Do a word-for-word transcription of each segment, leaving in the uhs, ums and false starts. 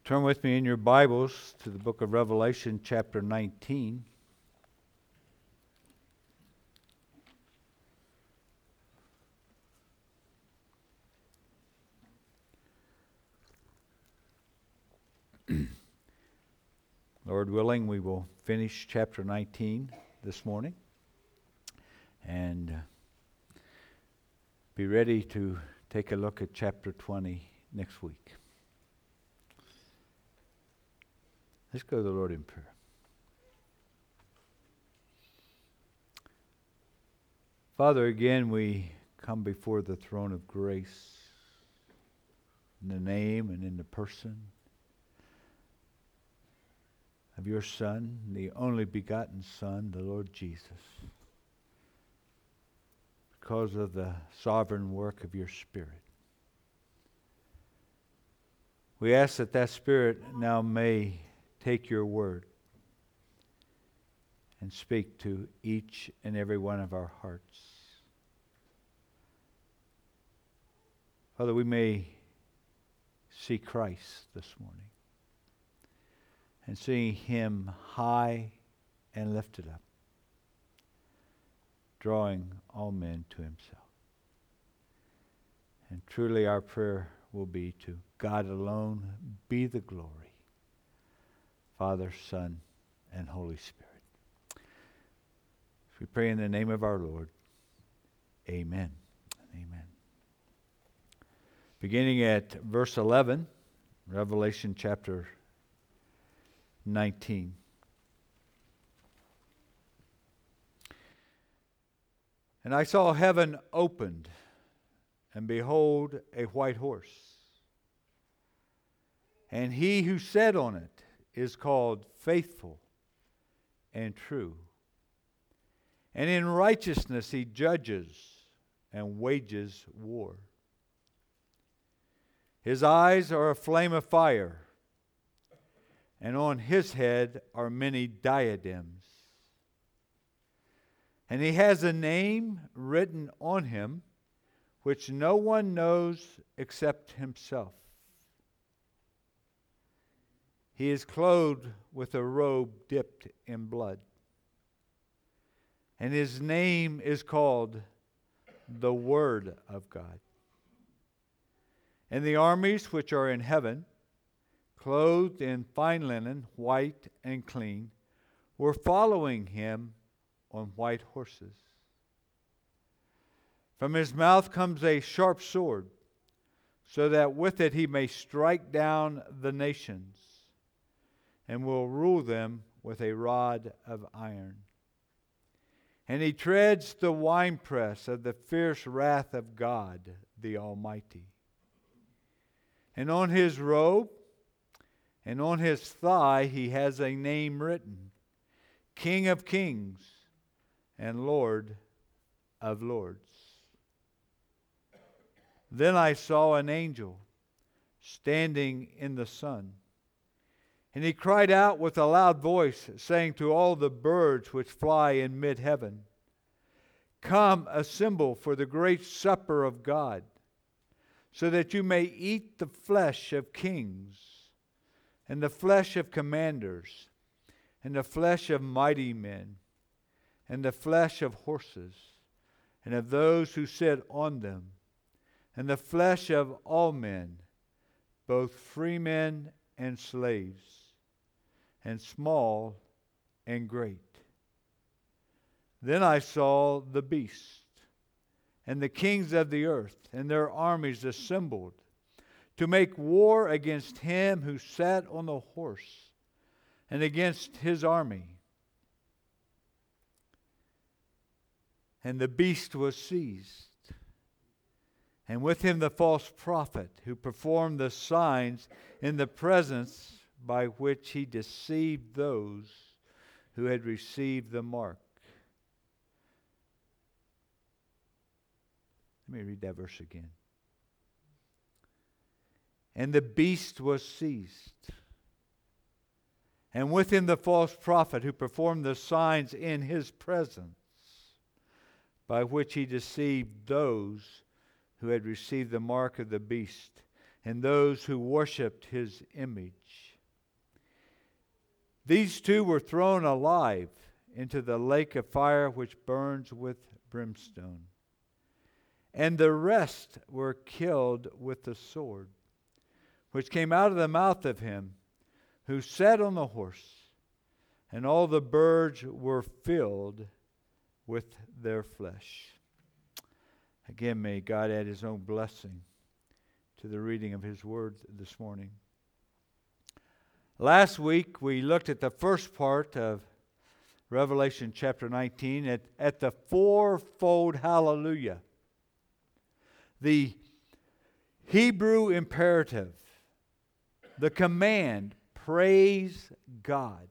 Turn with me in your Bibles to the book of Revelation, chapter nineteen. Lord willing, we will finish chapter nineteen this morning and be ready to take a look at chapter twenty next week. Let's go to the Lord in prayer. Father, again we come before the throne of grace in the name and in the person of your Son, the only begotten Son, the Lord Jesus. Because of the sovereign work of your Spirit. We ask that that Spirit now may take your word and speak to each and every one of our hearts. Father, we may see Christ this morning and seeing him high and lifted up, drawing all men to himself. And truly our prayer will be to God alone be the glory. Father, Son, and Holy Spirit. We pray in the name of our Lord. Amen. Amen. Beginning at verse eleven, Revelation chapter nineteen. And I saw heaven opened, and behold, a white horse. And he who sat on it is called Faithful and True. And in righteousness he judges and wages war. His eyes are a flame of fire, and on his head are many diadems. And he has a name written on him which no one knows except himself. He is clothed with a robe dipped in blood. And his name is called the Word of God. And the armies which are in heaven, clothed in fine linen, white and clean, were following him on white horses. From his mouth comes a sharp sword, so that with it he may strike down the nations, and will rule them with a rod of iron. And he treads the winepress of the fierce wrath of God the Almighty. And on his robe and on his thigh he has a name written, King of Kings and Lord of Lords. Then I saw an angel standing in the sun. And he cried out with a loud voice, saying to all the birds which fly in mid-heaven, Come, assemble for the great supper of God, so that you may eat the flesh of kings, and the flesh of commanders, and the flesh of mighty men, and the flesh of horses, and of those who sit on them, and the flesh of all men, both free men and slaves, and small and great. Then I saw the beast, and the kings of the earth, and their armies assembled, to make war against him who sat on the horse, and against his army. And the beast was seized, and with him the false prophet, who performed the signs in the presence by which he deceived those who had received the mark. Let me read that verse again. And the beast was seized, and with him the false prophet who performed the signs in his presence, by which he deceived those who had received the mark of the beast and those who worshipped his image. These two were thrown alive into the lake of fire which burns with brimstone. And the rest were killed with the sword, which came out of the mouth of him who sat on the horse, and all the birds were filled with their flesh. Again, may God add his own blessing to the reading of his word this morning. Last week, we looked at the first part of Revelation chapter nineteen at, at the fourfold hallelujah. The Hebrew imperative, the command, praise God.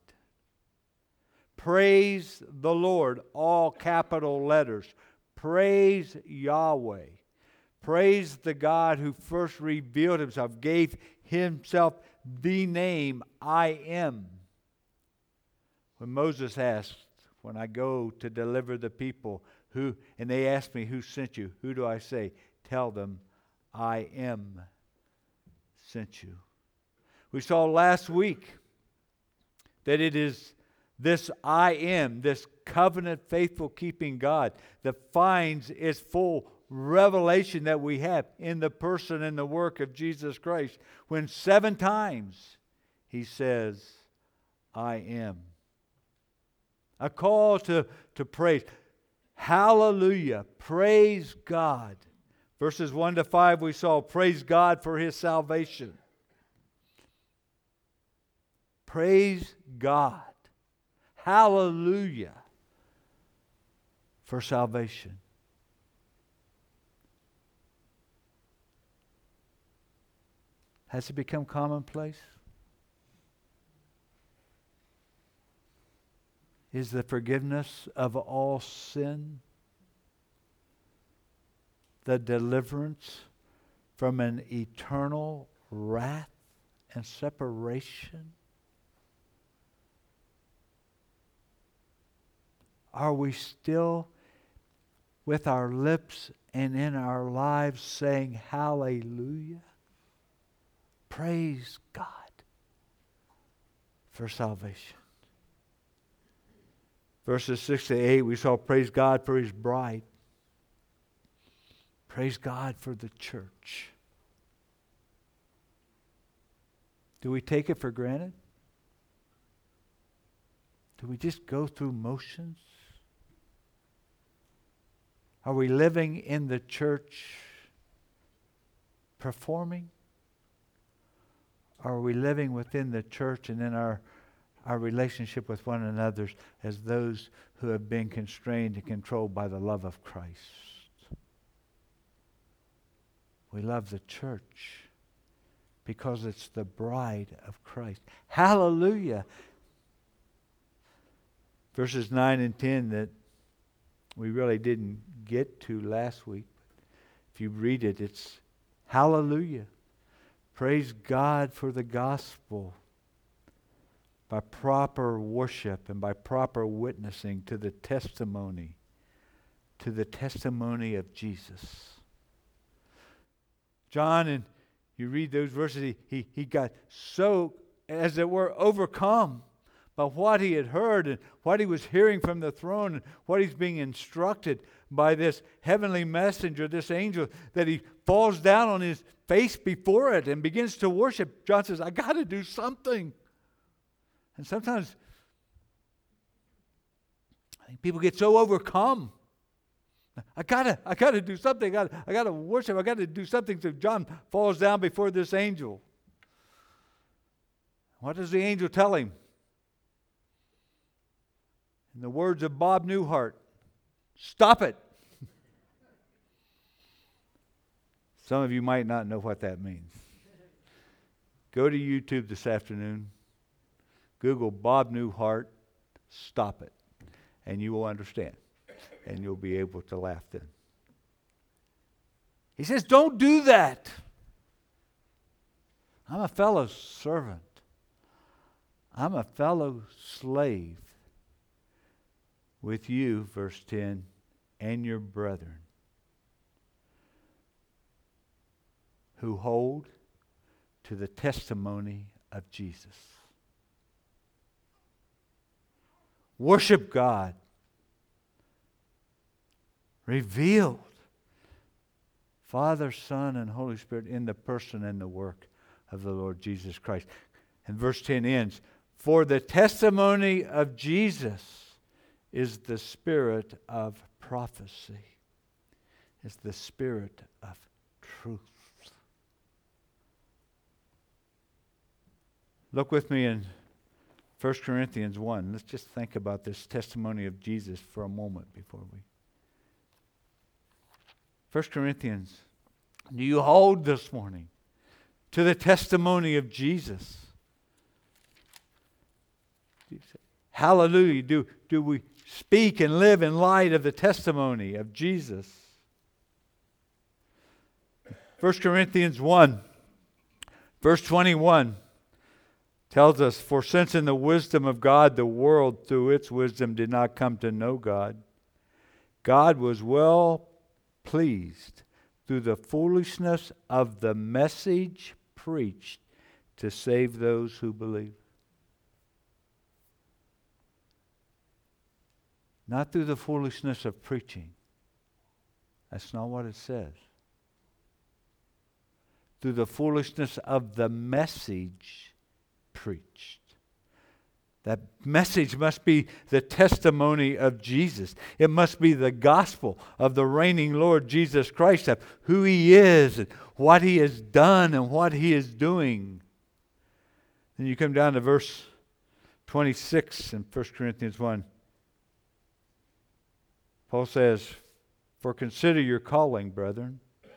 Praise the Lord, all capital letters. Praise Yahweh. Praise the God who first revealed himself, gave himself the name I am. When Moses asked, when I go to deliver the people, who, and they ask me, who sent you? Who do I say? Tell them, I am sent you. We saw last week that it is this I am, this covenant faithful keeping God, that finds its full revelation that we have in the person and the work of Jesus Christ, when seven times he says, I am. A call to, to praise. Hallelujah. Praise God. Verses one to five we saw, praise God for his salvation. Praise God. Hallelujah for salvation. Has it become commonplace? Is the forgiveness of all sin, the deliverance from an eternal wrath and separation? Are we still with our lips and in our lives saying hallelujah? Praise God for salvation. Verses six to eight, we saw praise God for his bride. Praise God for the church. Do we take it for granted? Do we just go through motions? Are we living in the church performing? Are we living within the church and in our, our relationship with one another as those who have been constrained and controlled by the love of Christ? We love the church because it's the bride of Christ. Hallelujah! Verses nine and ten that we really didn't get to last week. If you read it, it's hallelujah. Praise God for the gospel by proper worship and by proper witnessing to the testimony, to the testimony of Jesus. John, and you read those verses, he, he, he got so, as it were, overcome by what he had heard and what he was hearing from the throne and what he's being instructed by this heavenly messenger, this angel, that he falls down on his face before it and begins to worship. John says, I got to do something. And sometimes I think people get so overcome. I gotta, I gotta do something. I gotta, I gotta worship. I gotta do something. So John falls down before this angel. What does the angel tell him? In the words of Bob Newhart, stop it. Some of you might not know what that means. Go to YouTube this afternoon. Google Bob Newhart, stop it. And you will understand. And you'll be able to laugh then. He says, don't do that. I'm a fellow servant. I'm a fellow slave with you, verse ten, and your brethren who hold to the testimony of Jesus. Worship God. Revealed. Father, Son, and Holy Spirit in the person and the work of the Lord Jesus Christ. And verse ten ends, for the testimony of Jesus is the spirit of prophecy. Is the spirit of truth. Look with me in First Corinthians one. Let's just think about this testimony of Jesus for a moment before we. First Corinthians, do you hold this morning to the testimony of Jesus? Hallelujah. Do, do we speak and live in light of the testimony of Jesus? First Corinthians one, verse twenty-one tells us, for since in the wisdom of God the world through its wisdom did not come to know God, God was well pleased through the foolishness of the message preached to save those who believe. Not through the foolishness of preaching. That's not what it says. Through the foolishness of the message preached. That message must be the testimony of Jesus. It must be the gospel of the reigning Lord Jesus Christ, of who He is and what He has done and what He is doing. Then you come down to verse twenty-six in First Corinthians one. Paul says, for consider your calling, brethren.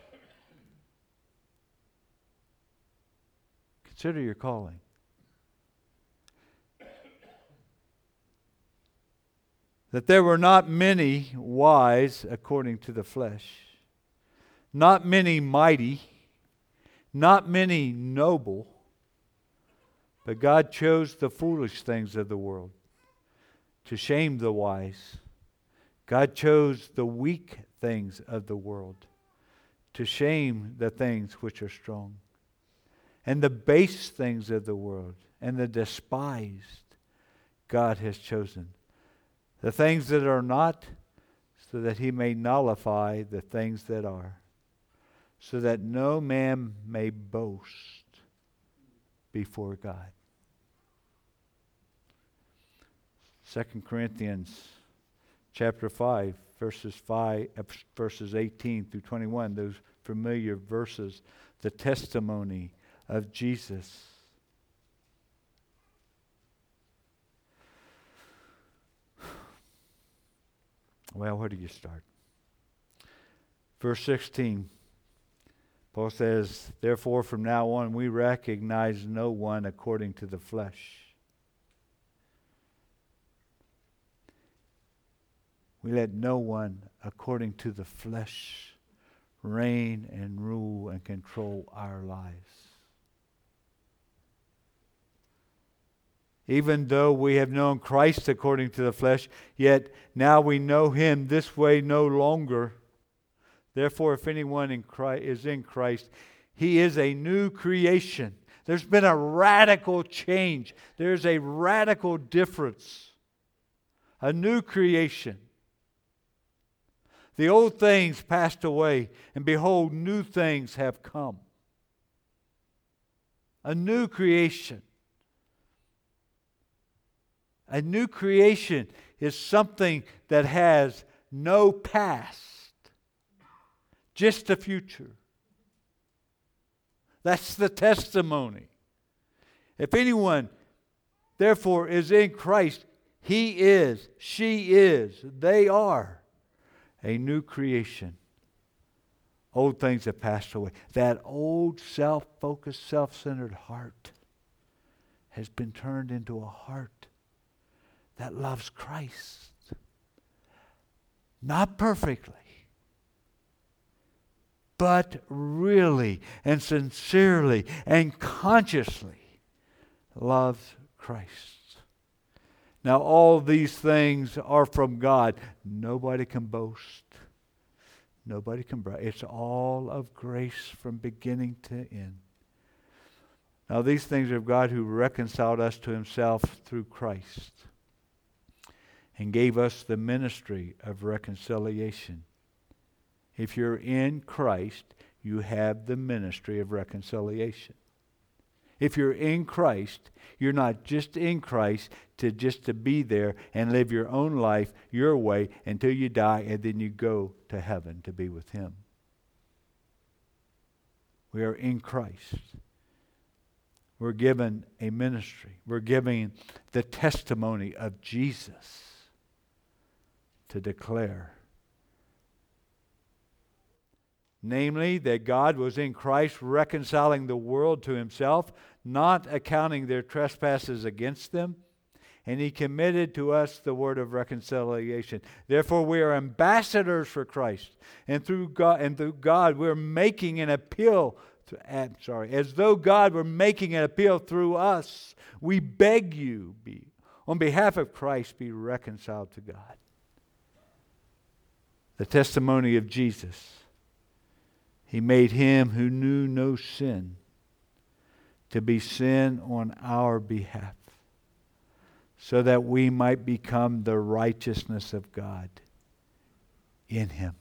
Consider your calling. That there were not many wise according to the flesh, not many mighty, not many noble, but God chose the foolish things of the world to shame the wise. God chose the weak things of the world to shame the things which are strong, and the base things of the world and the despised God has chosen. The things that are not, so that He may nullify the things that are, so that no man may boast before God. Second Corinthians chapter five, verses five, verses eighteen through twenty-one, those familiar verses, the testimony of Jesus. Well, where do you start? Verse sixteen, Paul says, therefore from now on we recognize no one according to the flesh. We let no one according to the flesh reign and rule and control our lives. Even though we have known Christ according to the flesh, yet now we know Him this way no longer. Therefore, if anyone in Christ is in Christ, he is a new creation. There's been a radical change. There's a radical difference. A new creation. The old things passed away, and behold, new things have come. A new creation. A new creation is something that has no past, just a future. That's the testimony. If anyone, therefore, is in Christ, he is, she is, they are a new creation. Old things have passed away. That old self-focused, self-centered heart has been turned into a heart that loves Christ. Not perfectly, but really and sincerely and consciously loves Christ. Now all these things are from God. Nobody can boast. Nobody can brag. It's all of grace from beginning to end. Now these things are of God, who reconciled us to himself through Christ and gave us the ministry of reconciliation. If you're in Christ, you have the ministry of reconciliation. If you're in Christ, you're not just in Christ to just to be there and live your own life your way until you die, and then you go to heaven to be with him. We are in Christ. We're given a ministry. We're giving the testimony of Jesus to declare. Namely, that God was in Christ reconciling the world to himself, not accounting their trespasses against them, and he committed to us the word of reconciliation. Therefore, we are ambassadors for Christ, and through God, and through God, we're making an appeal. To, I'm sorry, as though God were making an appeal through us, we beg you, be on behalf of Christ, be reconciled to God. The testimony of Jesus. He made him who knew no sin to be sin on our behalf, so that we might become the righteousness of God in him.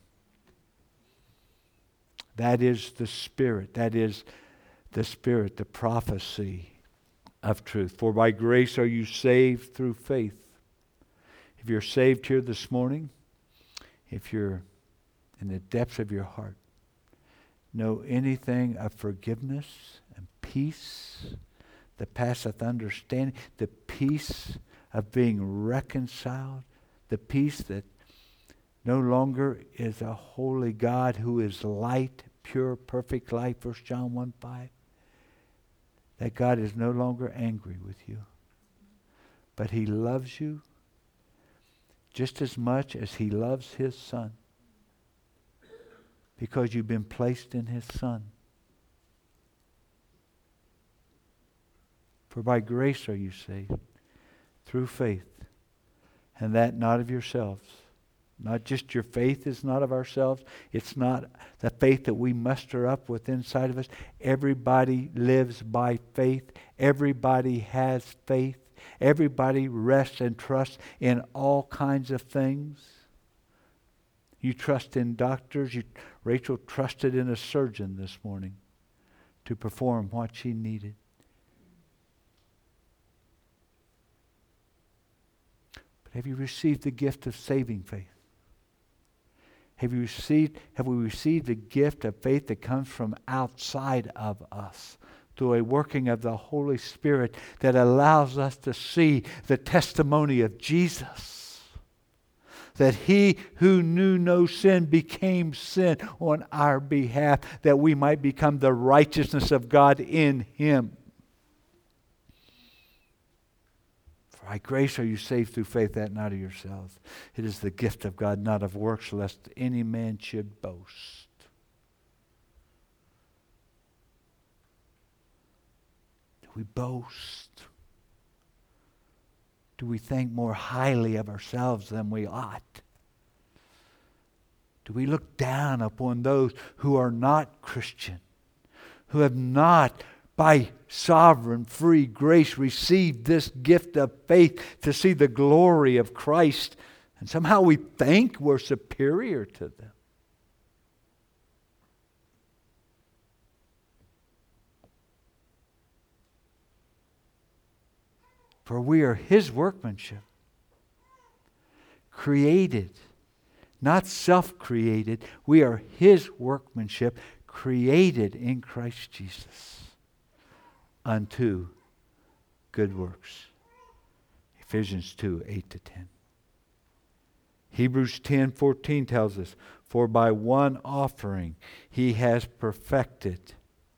That is the Spirit. That is the Spirit, the prophecy of truth. For by grace are you saved through faith. If you're saved here this morning, if you're in the depths of your heart, know anything of forgiveness and peace that passeth understanding, the peace of being reconciled, the peace that no longer is a holy God who is light, pure, perfect light, First John one five, that God is no longer angry with you, but he loves you just as much as he loves his Son, because you've been placed in his Son. For by grace are you saved, through faith, and that not of yourselves. Not just your faith is not of ourselves. It's not the faith that we muster up with inside of us. Everybody lives by faith. Everybody has faith. Everybody rests and trusts in all kinds of things. You trust in doctors. You, Rachel trusted in a surgeon this morning to perform what she needed. But have you received the gift of saving faith? Have you received, have we received the gift of faith that comes from outside of us through a working of the Holy Spirit that allows us to see the testimony of Jesus? That he who knew no sin became sin on our behalf, that we might become the righteousness of God in him. By grace are you saved through faith, that not of yourselves. It is the gift of God, not of works, lest any man should boast. Do we boast? Do we think more highly of ourselves than we ought? Do we look down upon those who are not Christian, who have not by sovereign free grace received this gift of faith to see the glory of Christ, and somehow we think we're superior to them? For we are his workmanship, created, not self-created. We are his workmanship, created in Christ Jesus unto good works. Ephesians two, eight to ten. Hebrews ten, fourteen tells us, for by one offering he has perfected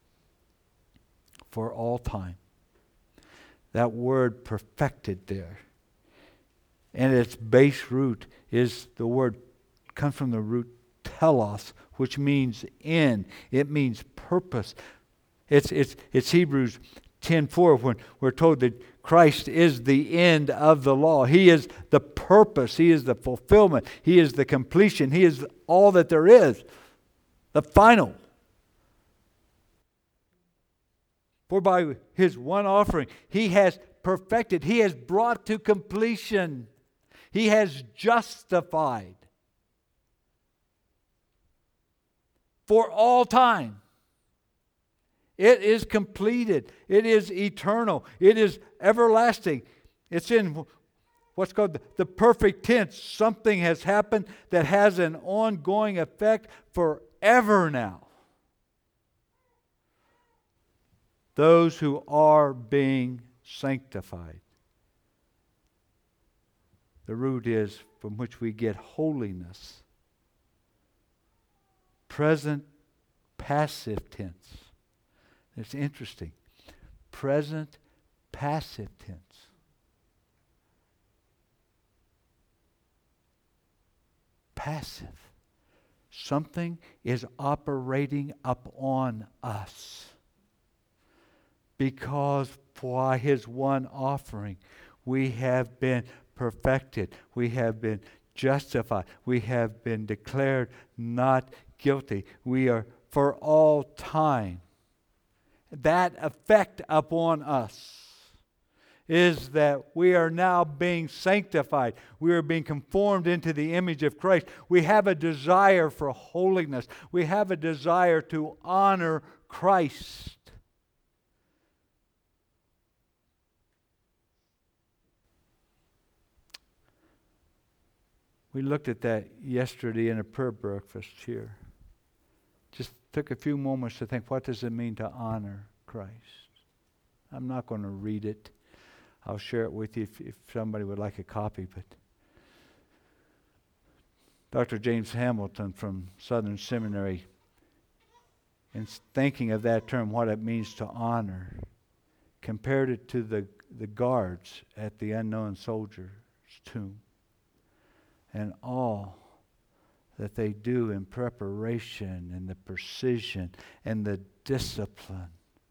for all time. That word perfected there, and its base root is the word, comes from the root telos, which means end. It means purpose. It's it's it's Hebrews ten four when we're told that Christ is the end of the law. He is the purpose. He is the fulfillment. He is the completion. He is all that there is. The final. For by His one offering, He has perfected, He has brought to completion, He has justified for all time. It is completed. It is eternal. It is everlasting. It's in what's called the, the perfect tense. Something has happened that has an ongoing effect forever now. Those who are being sanctified. The root is from which we get holiness. Present passive tense. It's interesting. Present passive tense. Passive. Something is operating upon us. Because by His one offering, we have been perfected. We have been justified. We have been declared not guilty. We are for all time. That effect upon us is that we are now being sanctified. We are being conformed into the image of Christ. We have a desire for holiness. We have a desire to honor Christ. We looked at that yesterday in a prayer breakfast here. Just took a few moments to think, what does it mean to honor Christ? I'm not going to read it. I'll share it with you if, if somebody would like a copy. But Doctor James Hamilton from Southern Seminary, in thinking of that term, what it means to honor, compared it to the, the guards at the unknown soldier's tomb. And all that they do in preparation and the precision and the discipline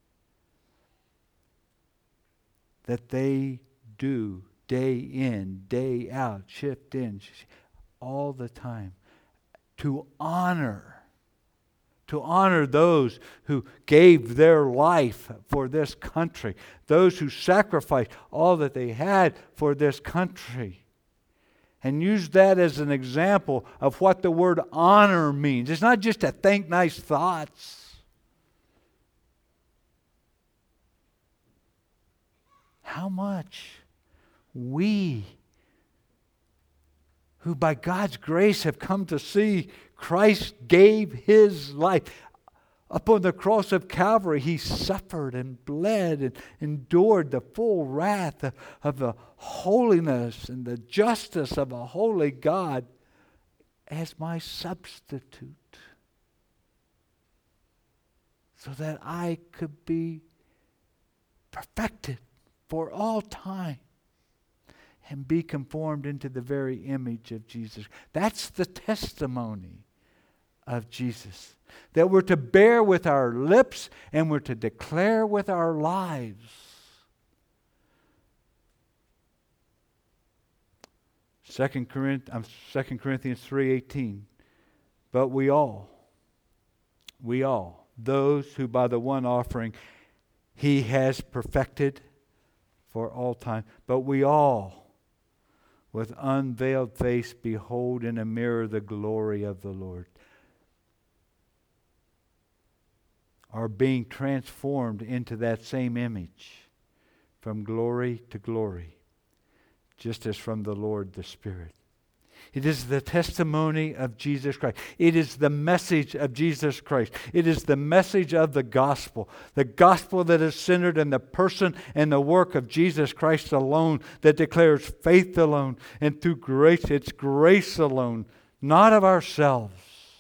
that they do day in, day out, shift in, all the time, to honor, to honor those who gave their life for this country, those who sacrificed all that they had for this country. And use that as an example of what the word honor means. It's not just to think nice thoughts. How much we, who by God's grace have come to see Christ gave His life. Upon the cross of Calvary, He suffered and bled and endured the full wrath of, of the holiness and the justice of a holy God as my substitute, so that I could be perfected for all time and be conformed into the very image of Jesus. That's the testimony of Jesus, that we're to bear with our lips and we're to declare with our lives. Second Corinthians three eighteen. But we all, we all, those who by the one offering He has perfected for all time, but we all, with unveiled face, behold in a mirror the glory of the Lord, are being transformed into that same image from glory to glory, just as from the Lord the Spirit. It is the testimony of Jesus Christ. It is the message of Jesus Christ. It is the message of the gospel. The gospel that is centered in the person and the work of Jesus Christ alone, that declares faith alone, and through grace, it's grace alone, not of ourselves,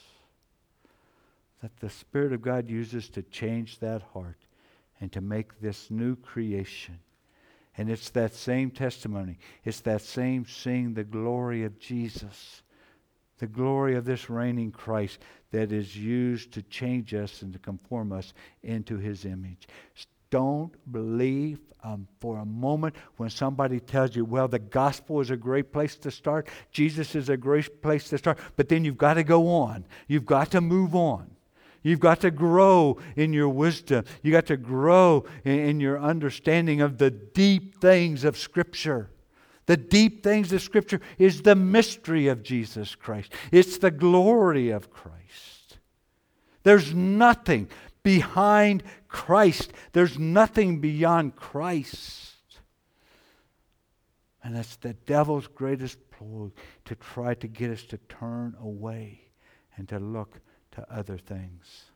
that the Spirit of God uses to change that heart and to make this new creation. And it's that same testimony. It's that same seeing the glory of Jesus, the glory of this reigning Christ that is used to change us and to conform us into His image. Don't believe um, for a moment when somebody tells you, well, the gospel is a great place to start. Jesus is a great place to start. But then you've got to go on. You've got to move on. You've got to grow in your wisdom. You've got to grow in, in your understanding of the deep things of Scripture. The deep things of Scripture is the mystery of Jesus Christ. It's the glory of Christ. There's nothing behind Christ. There's nothing beyond Christ. And that's the devil's greatest ploy, to try to get us to turn away and to look to other things.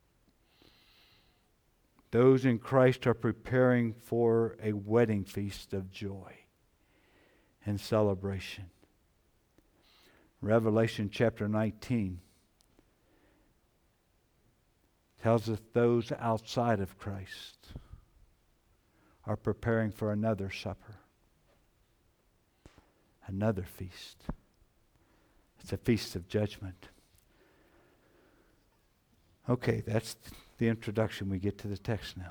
Those in Christ are preparing for a wedding feast of joy and celebration. Revelation chapter nineteen tells us those outside of Christ are preparing for another supper, another feast. It's a feast of judgment. Okay, that's the introduction. We get to the text now.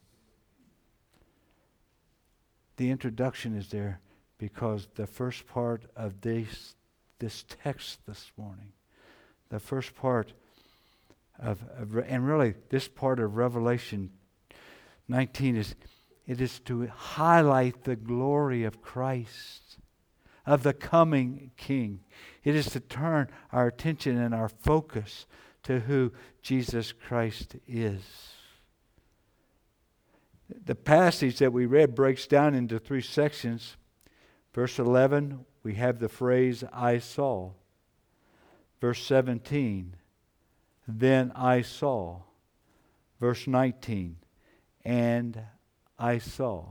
The introduction is there because the first part of this, this text this morning, the first part of, of, and really this part of Revelation nineteen is, it is to highlight the glory of Christ, of the coming King. It is to turn our attention and our focus to who Jesus Christ is. The passage that we read breaks down into three sections. Verse eleven, we have the phrase, I saw. Verse seventeen, then I saw. Verse nineteen, and I saw.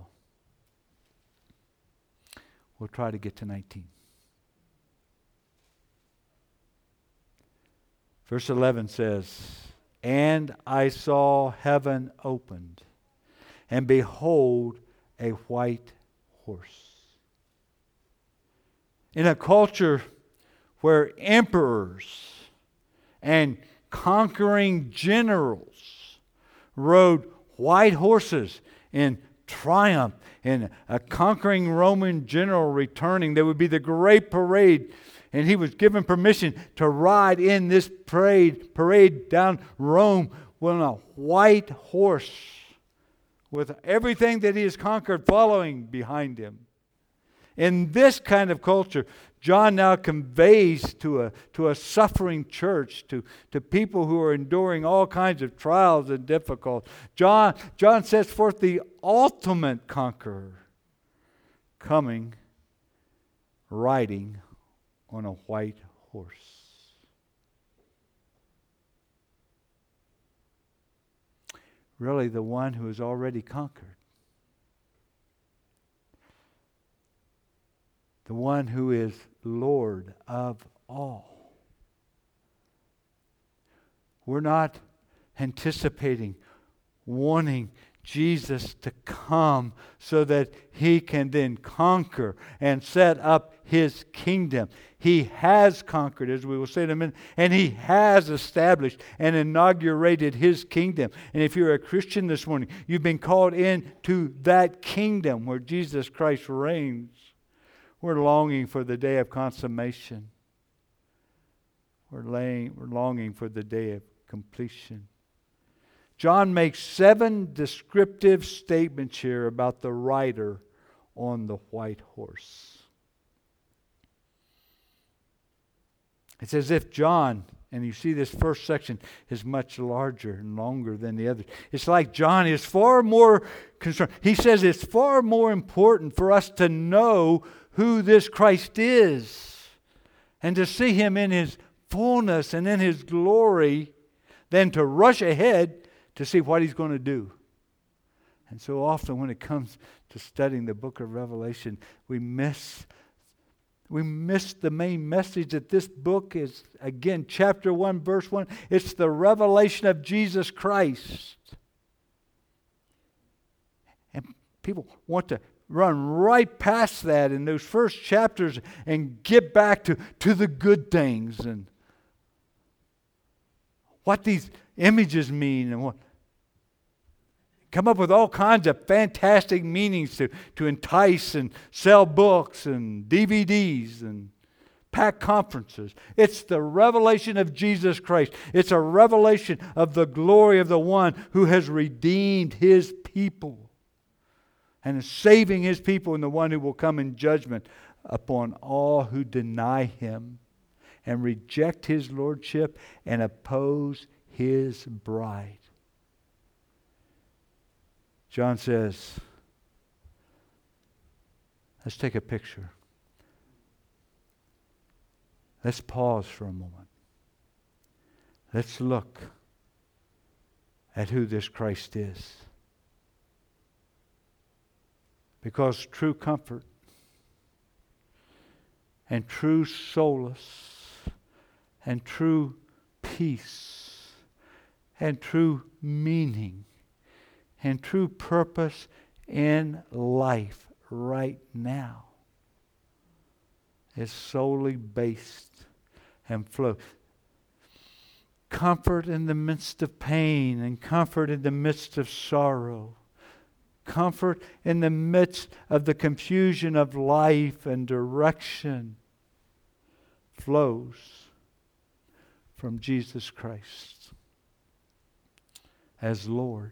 We'll try to get to nineteen. Verse eleven says, and I saw heaven opened, and behold, a white horse. In a culture where emperors and conquering generals rode white horses in triumph, and a conquering Roman general returning, there would be the great parade, and he was given permission to ride in this parade, parade down Rome on a white horse with everything that he has conquered following behind him. In this kind of culture, John now conveys to a, to a suffering church, to, to people who are enduring all kinds of trials and difficulties. John, John sets forth the ultimate conqueror coming, riding on a white horse. Really, the one who has already conquered. The one who is Lord of all. We're not anticipating, wanting Jesus to come so that he can then conquer and set up his kingdom. He has conquered, as we will say in a minute, and he has established and inaugurated his kingdom. And if you're a Christian this morning, you've been called into that kingdom where Jesus Christ reigns. We're longing for the day of consummation. We're, laying, we're longing for the day of completion. John makes seven descriptive statements here about the rider on the white horse. It's as if John, and you see this first section is much larger and longer than the others. It's like John is far more concerned. He says it's far more important for us to know who this Christ is and to see him in his fullness and in his glory than to rush ahead to see what he's going to do. And so often when it comes to studying the book of Revelation, we miss we miss the main message that this book is, again, chapter one, verse one. It's the revelation of Jesus Christ. And people want to run right past that in those first chapters and get back to, to the good things and what these images mean and what. Come up with all kinds of fantastic meanings to, to entice and sell books and D V Ds and packed conferences. It's the revelation of Jesus Christ. It's a revelation of the glory of the one who has redeemed His people and is saving His people, and the one who will come in judgment upon all who deny Him and reject His lordship and oppose His bride. John says, let's take a picture. Let's pause for a moment. Let's look at who this Christ is. Because true comfort and true solace and true peace and true meaning and true purpose in life right now is solely based and flow. Comfort in the midst of pain and comfort in the midst of sorrow. Comfort in the midst of the confusion of life and direction flows from Jesus Christ as Lord,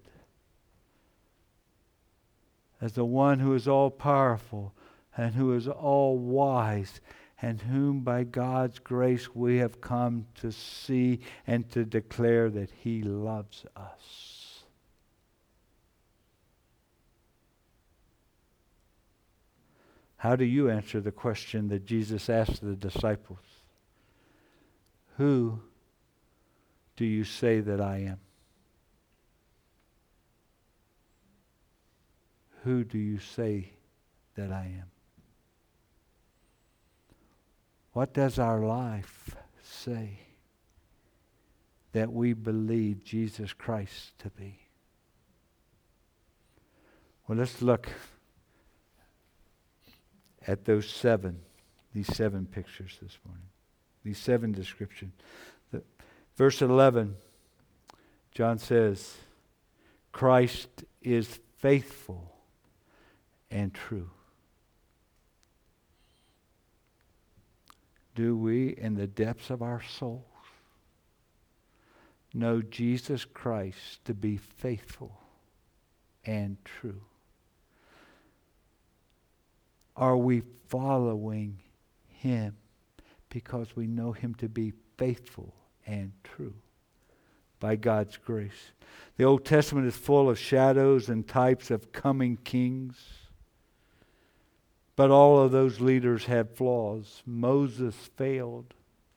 as the one who is all powerful and who is all wise, and whom by God's grace we have come to see and to declare that He loves us. How do you answer the question that Jesus asked the disciples? Who do you say that I am? Who do you say that I am? What does our life say that we believe Jesus Christ to be? Well, let's look at those seven, these seven pictures this morning, these seven descriptions. The, verse eleven, John says, Christ is faithful and true. Do we, in the depths of our souls, know Jesus Christ to be faithful and true? Are we following Him because we know Him to be faithful and true by God's grace? The Old Testament is full of shadows and types of coming kings. But all of those leaders had flaws. Moses failed.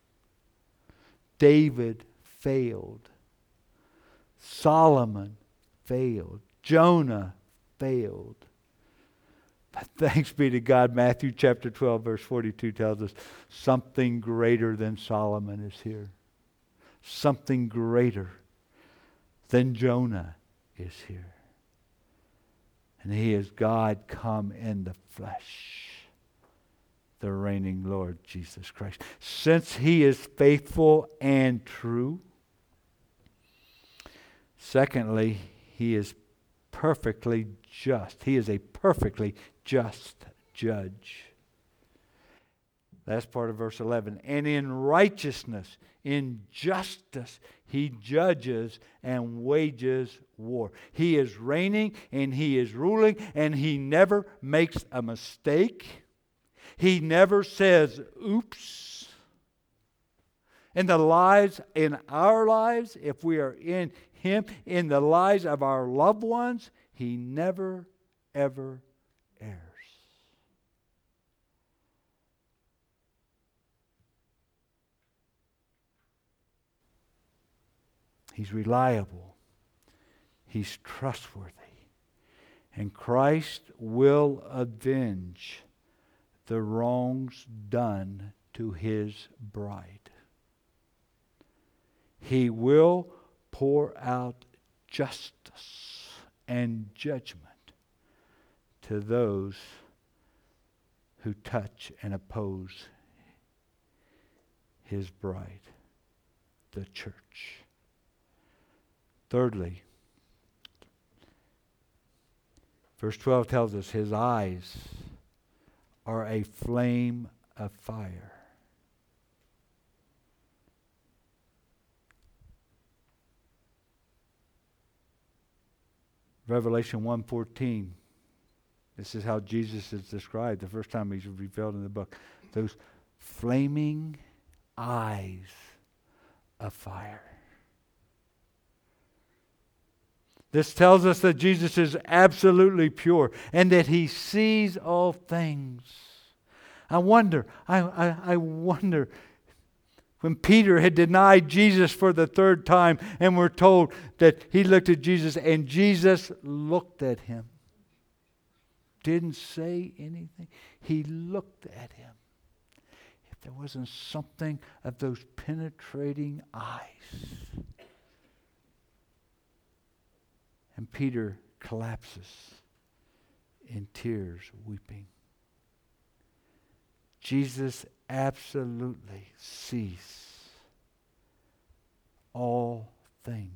David failed. Solomon failed. Jonah failed. But thanks be to God, Matthew chapter twelve, verse forty-two tells us something greater than Solomon is here. Something greater than Jonah is here. And He is God come in the flesh, the reigning Lord Jesus Christ. Since He is faithful and true, secondly, He is perfectly just. He is a perfectly just judge. That's part of verse eleven. And in righteousness, in justice, He judges and wages war. He is reigning and He is ruling, and He never makes a mistake. He never says, oops. In the lives, in our lives, if we are in Him, in the lives of our loved ones, He never, ever errs. He's reliable. He's trustworthy. And Christ will avenge the wrongs done to His bride. He will pour out justice and judgment to those who touch and oppose His bride, the church. Thirdly, verse twelve tells us His eyes are a flame of fire. Revelation one fourteen. This is how Jesus is described the first time he's revealed in the book. Those flaming eyes of fire. This tells us that Jesus is absolutely pure and that he sees all things. I wonder, I, I, I wonder, when Peter had denied Jesus for the third time and we're told that he looked at Jesus and Jesus looked at him. Didn't say anything. He looked at him. If there wasn't something of those penetrating eyes. And Peter collapses in tears, weeping. Jesus absolutely sees all things.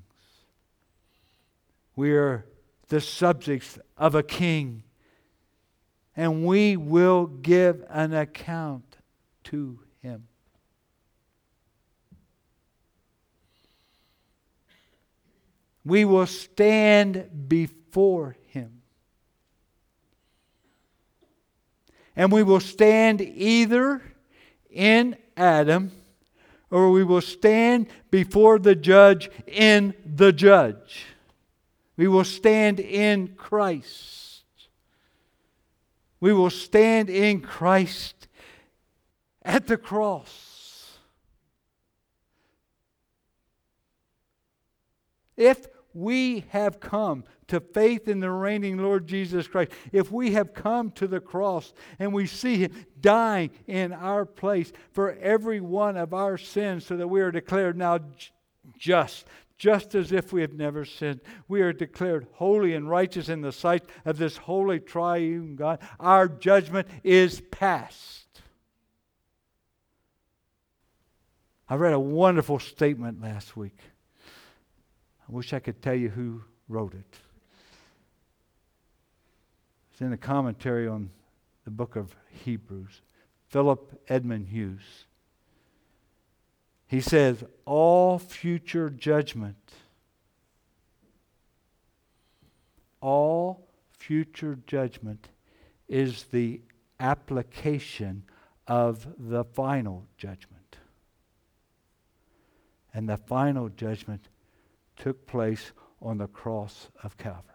We are the subjects of a king, and we will give an account to him. We will stand before him. And we will stand either in Adam, or we will stand before the judge in the judge. We will stand in Christ. We will stand in Christ at the cross. If we have come to faith in the reigning Lord Jesus Christ, if we have come to the cross and we see him dying in our place for every one of our sins so that we are declared now just, just as if we have never sinned. We are declared holy and righteous in the sight of this holy triune God. Our judgment is past. I read a wonderful statement last week. I wish I could tell you who wrote it. It's in a commentary on the book of Hebrews. Philip Edmund Hughes. He says, all future judgment, all future judgment is the application of the final judgment. And the final judgment took place on the cross of Calvary.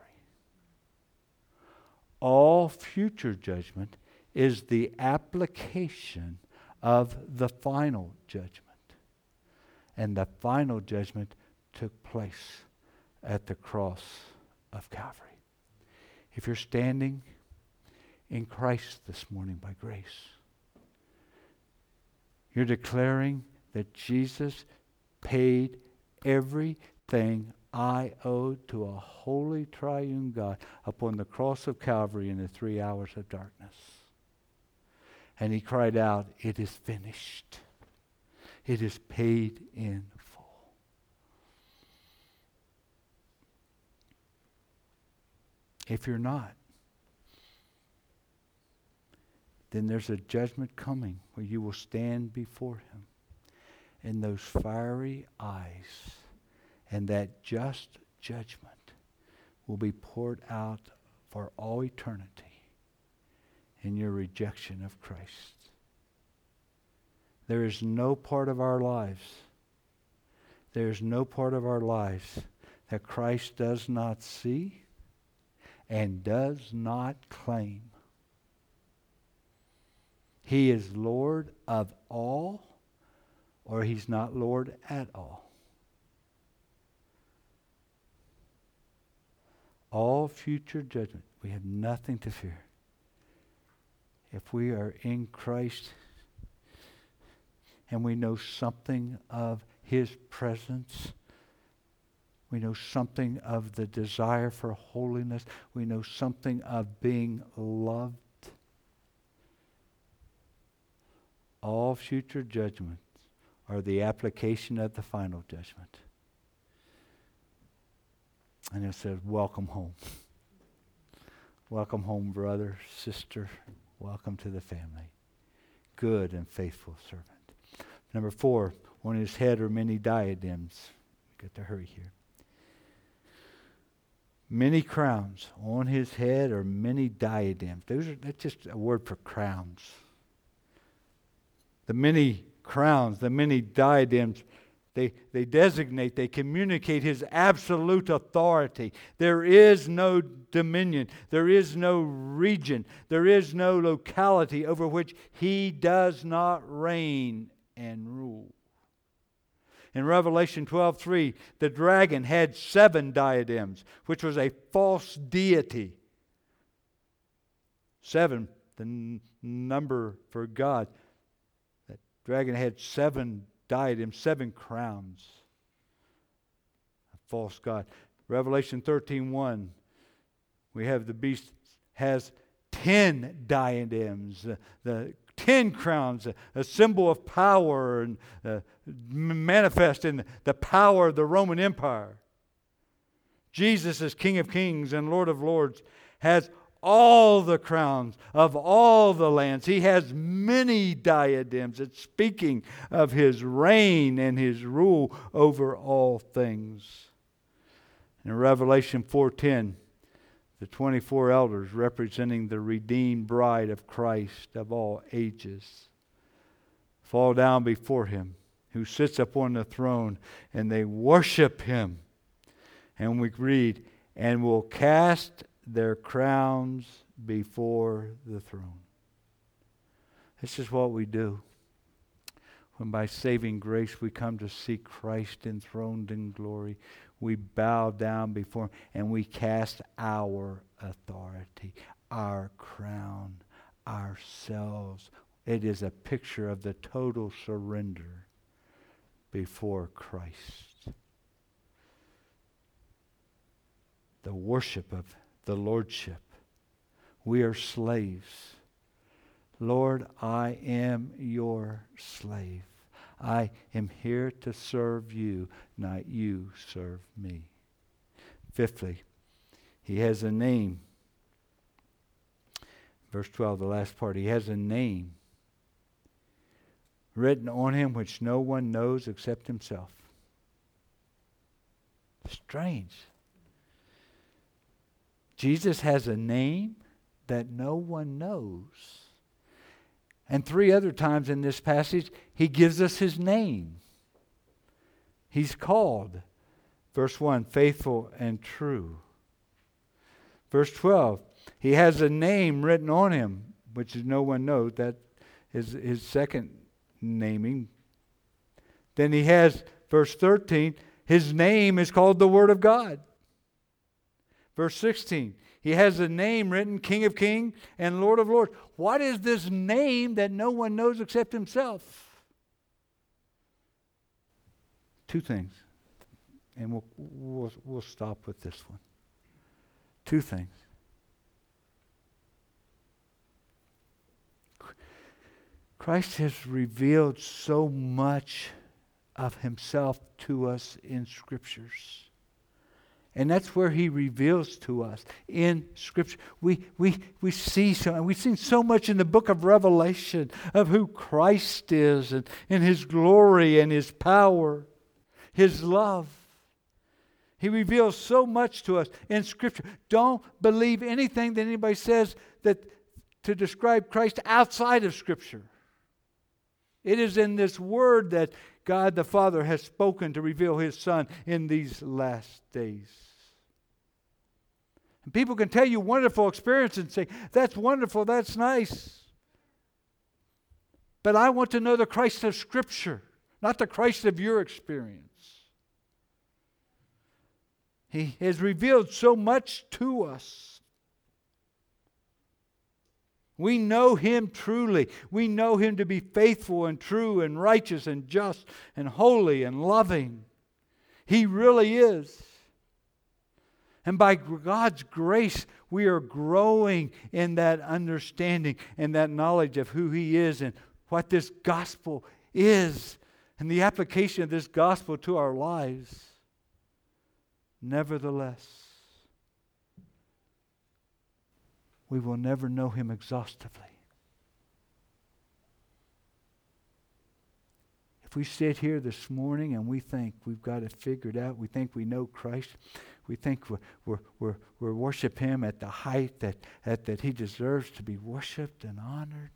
All future judgment is the application of the final judgment. And the final judgment took place at the cross of Calvary. If you're standing in Christ this morning by grace, you're declaring that Jesus paid everything I owed to a holy triune God upon the cross of Calvary in the three hours of darkness. And he cried out, it is finished. It is paid in full. If you're not, then there's a judgment coming where you will stand before him in those fiery eyes, and that just judgment will be poured out for all eternity in your rejection of Christ. There is no part of our lives, there is no part of our lives that Christ does not see and does not claim. He is Lord of all, or he's not Lord at all. All future judgment, we have nothing to fear. If we are in Christ and we know something of his presence, we know something of the desire for holiness, we know something of being loved, all future judgments are the application of the final judgment. And it says, welcome home. Welcome home, brother, sister. Welcome to the family. Good and faithful servant. Number four, on his head are many diadems. We've got to hurry here. Many crowns on his head are many diadems. Those are, that's just a word for crowns. The many crowns, the many diadems, they, they designate, they communicate his absolute authority. There is no dominion. There is no region. There is no locality over which he does not reign and rule. In Revelation twelve three, the dragon had seven diadems, which was a false deity. Seven, the n- number for God. That dragon had seven diadems, seven crowns. A false god. Revelation thirteen one, we have the beast has ten diadems. The, the ten crowns, a, a symbol of power and uh, manifest in the power of the Roman Empire. Jesus, as King of Kings and Lord of Lords, has all the crowns of all the lands. He has many diadems. It's speaking of his reign and his rule over all things. In Revelation four ten, the twenty-four elders representing the redeemed bride of Christ of all ages fall down before him who sits upon the throne, and they worship him. And we read, and will cast their crowns before the throne. This is what we do when by saving grace we come to see Christ enthroned in glory. We bow down before him and we cast our authority, our crown, ourselves. It is a picture of the total surrender before Christ. The worship of the lordship. We are slaves. Lord, I am your slave. I am here to serve you, not you serve me. Fifthly, he has a name. Verse twelve, the last part. He has a name written on him which no one knows except himself. Strange. Jesus has a name that no one knows. And three other times in this passage, he gives us his name. He's called, verse one, faithful and true. Verse twelve, he has a name written on him, which no one knows. That is his second naming. Then he has, verse thirteen, his name is called the Word of God. Verse sixteen, he has a name written, King of Kings and Lord of Lords. What is this name that no one knows except himself? Two things. And we'll, we'll, we'll stop with this one. Two things. Christ has revealed so much of himself to us in Scriptures. And that's where he reveals to us in Scripture. We we we see so, and we've seen so much in the book of Revelation of who Christ is and, and his glory and his power, his love. He reveals so much to us in Scripture. Don't believe anything that anybody says that to describe Christ outside of Scripture. It is in this word that God the Father has spoken to reveal his Son in these last days. And people can tell you wonderful experiences and say, that's wonderful, that's nice. But I want to know the Christ of Scripture, not the Christ of your experience. He has revealed so much to us. We know him truly. We know him to be faithful and true and righteous and just and holy and loving. He really is. And by God's grace, we are growing in that understanding and that knowledge of who he is and what this gospel is and the application of this gospel to our lives. Nevertheless, we will never know him exhaustively. If we sit here this morning and we think we've got it figured out, we think we know Christ, we think we're, we're, we're, we're worship Him at the height that, that, that He deserves to be worshiped and honored,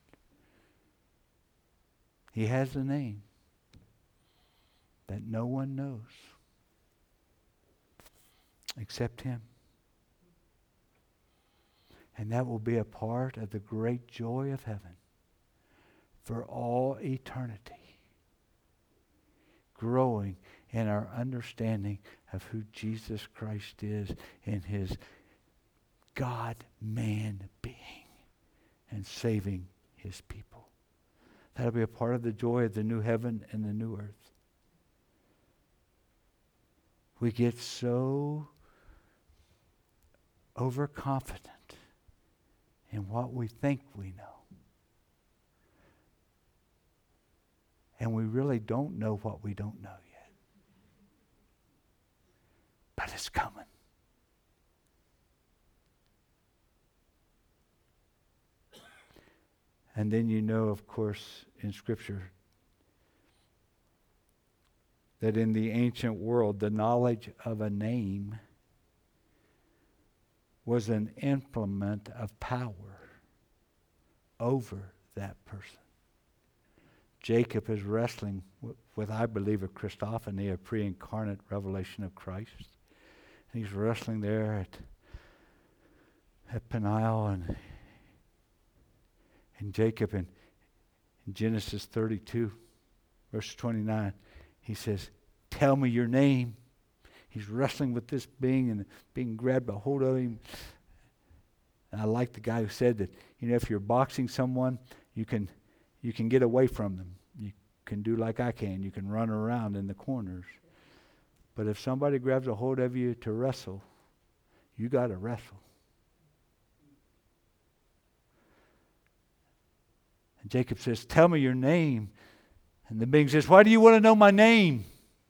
He has a name that no one knows except Him. And that will be a part of the great joy of heaven for all eternity, growing in our understanding of who Jesus Christ is in His God-man being and saving His people. That'll be a part of the joy of the new heaven and the new earth. We get so overconfident in what we think we know. And we really don't know what we don't know yet. But it's coming. And then you know, of course, in Scripture, that in the ancient world, the knowledge of a name was an implement of power over that person. Jacob is wrestling with, with, I believe, a Christophany, a pre-incarnate revelation of Christ. And he's wrestling there at, at Peniel, and, and Jacob in, in Genesis thirty-two, verse twenty-nine, he says, "Tell me your name." He's wrestling with this being and being grabbed a hold of him. And I like the guy who said that, you know, if you're boxing someone, you can you can get away from them. You can do like I can. You can run around in the corners. But if somebody grabs a hold of you to wrestle, you got to wrestle. And Jacob says, "Tell me your name." And the being says, "Why do you want to know my name?"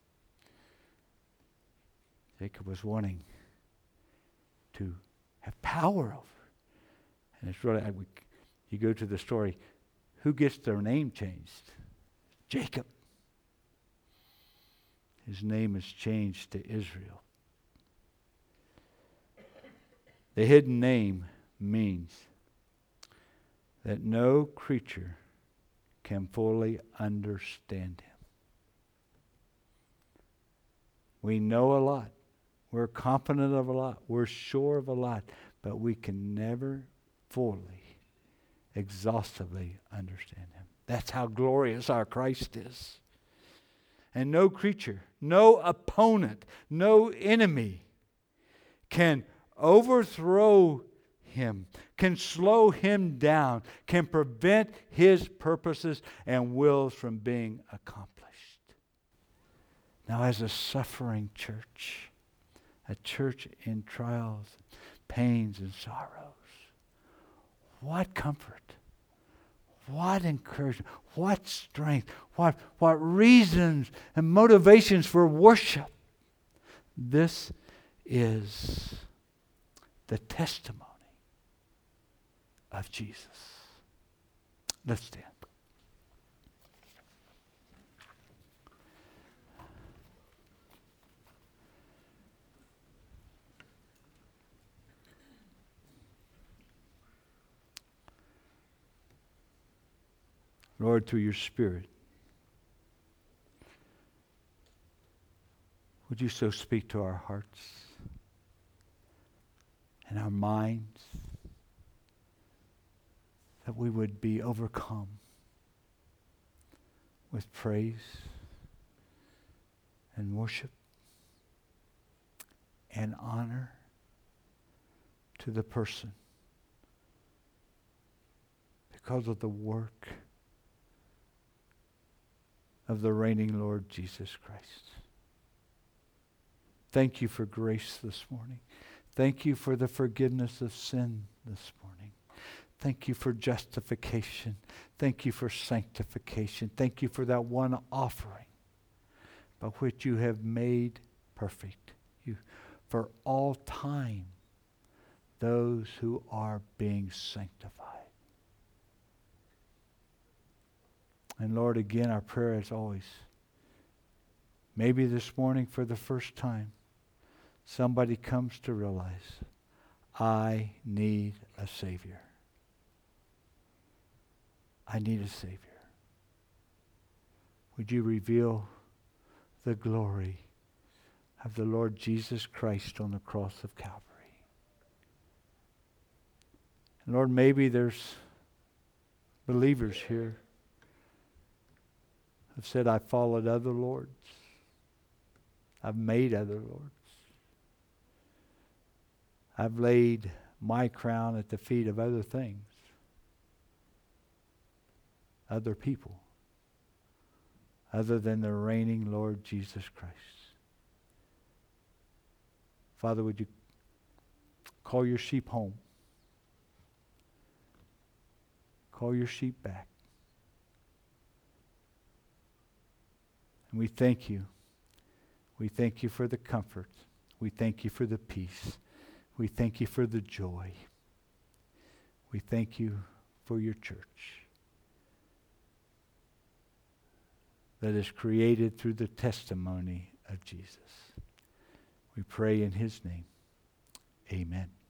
Jacob was wanting to have power over. And it's really, I, we, you go to the story, who gets their name changed? Jacob. His name is changed to Israel. The hidden name means that no creature can fully understand Him. We know a lot. We're confident of a lot. We're sure of a lot. But we can never fully, exhaustively understand Him. That's how glorious our Christ is. And no creature, no opponent, no enemy can overthrow Him, can slow Him down, can prevent His purposes and wills from being accomplished. Now, as a suffering church, a church in trials, pains, and sorrows, what comfort, what encouragement, what strength, what, what reasons and motivations for worship. This is the testimony of Jesus. Let's stand. Lord, through your Spirit, would you so speak to our hearts and our minds that we would be overcome with praise and worship and honor to the person because of the work of the reigning Lord Jesus Christ. Thank you for grace this morning. Thank you for the forgiveness of sin this morning. Thank you for justification. Thank you for sanctification. Thank you for that one offering by which you have made perfect you for all time those who are being sanctified. And Lord, again, our prayer is always Maybe this morning for the first time, somebody comes to realize, I need a Savior. I need a Savior. Would you reveal the glory of the Lord Jesus Christ on the cross of Calvary? And Lord, maybe there's believers here who have said, I've followed other lords. I've made other lords. I've laid my crown at the feet of other things, other people, other than the reigning Lord Jesus Christ. Father, would you call your sheep home? Call your sheep back. And we thank you. We thank you for the comfort. We thank you for the peace. We thank you for the joy. We thank you for your church that is created through the testimony of Jesus. We pray in his name. Amen.